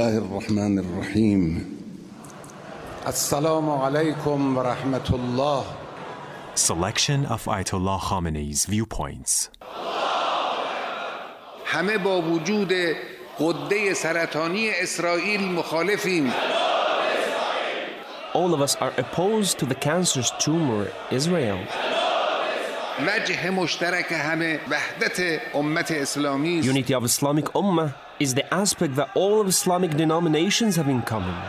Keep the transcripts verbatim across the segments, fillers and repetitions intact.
الله الرحمن الرحیم. السلام علیکم و رحمت الله. Selection of Ayatollah Khamenei's viewpoints. همه با وجود غده سرطانی اسرائیل مخالفیم. All of us are opposed to the cancerous tumor Israel. وجه مشترک همه وحدت امت اسلامی است. Unity of Islamic Ummah is the aspect that all of Islamic denominations have in common.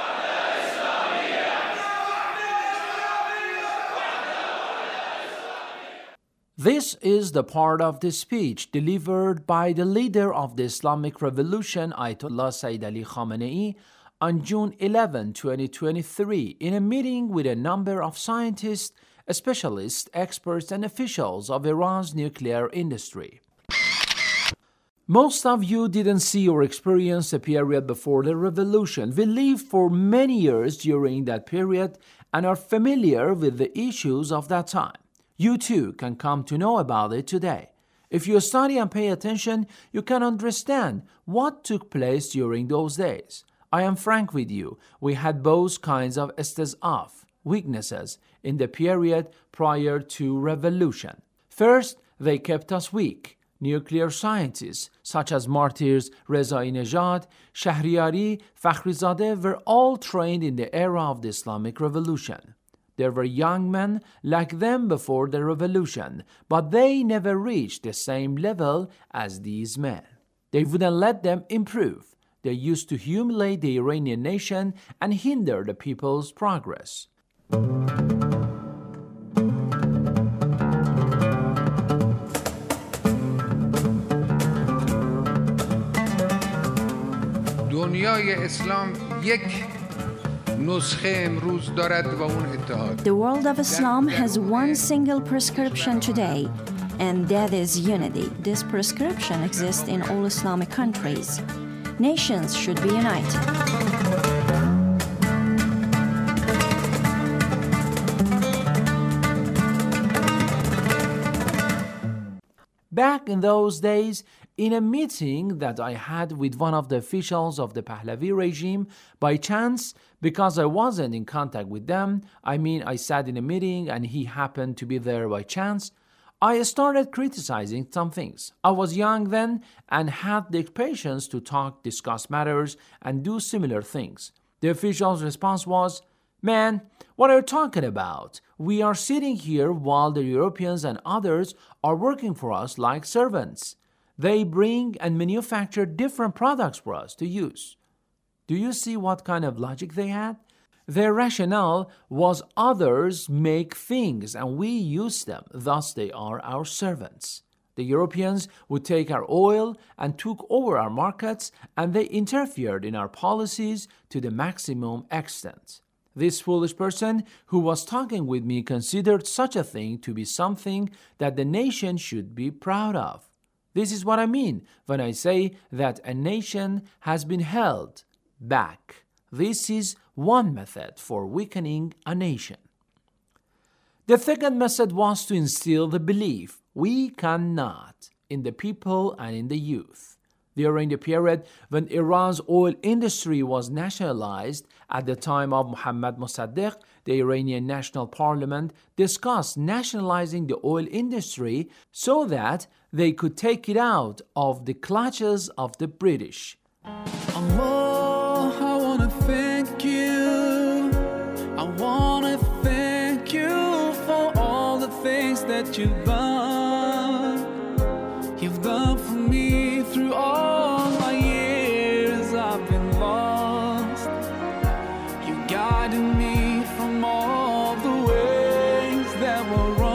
This is the part of the speech delivered by the leader of the Islamic Revolution, Ayatollah Sayyid Ali Khamenei, on June eleventh, twenty twenty-three, in a meeting with a number of scientists, specialists, experts, and officials of Iran's nuclear industry. Most of you didn't see or experience the period before the revolution. We lived for many years during that period and are familiar with the issues of that time. You too can come to know about it today. If you study and pay attention, you can understand what took place during those days. I am frank with you, we had both kinds of istizaf, weaknesses, in the period prior to revolution. First, they kept us weak. Nuclear scientists such as martyrs Rezai-Nejad, Shahriari, Fakhrizadeh were all trained in the era of the Islamic Revolution. There were young men like them before the revolution, but they never reached the same level as these men. They wouldn't let them improve. They used to humiliate the Iranian nation and hinder the people's progress. دنیای اسلام یک نسخه امروز دارد و اون اتحاد. The world of Islam has one single prescription today, and that is unity. This prescription exists in all Islamic countries. Nations should be united. Back in those days, in a meeting that I had with one of the officials of the Pahlavi regime, by chance, because I wasn't in contact with them, I mean I sat in a meeting and he happened to be there by chance, I started criticizing some things. I was young then and had the patience to talk, discuss matters, and do similar things. The official's response was, "Man, what are you talking about? We are sitting here while the Europeans and others are working for us like servants. They bring and manufacture different products for us to use." Do you see what kind of logic they had? Their rationale was others make things and we use them, thus they are our servants. The Europeans would take our oil and took over our markets, and they interfered in our policies to the maximum extent. This foolish person who was talking with me considered such a thing to be something that the nation should be proud of. This is what I mean when I say that a nation has been held back. This is one method for weakening a nation. The second method was to instill the belief we cannot in the people and in the youth. During the period when Iran's oil industry was nationalized, at the time of Mohammad Mossadegh, the Iranian National Parliament discussed nationalizing the oil industry so that they could take it out of the clutches of the British. Allah, I want to thank you. I want to thank you for all the things that you've done. You've done for me through all my years I've been lost. You guided me from all the ways that were wrong.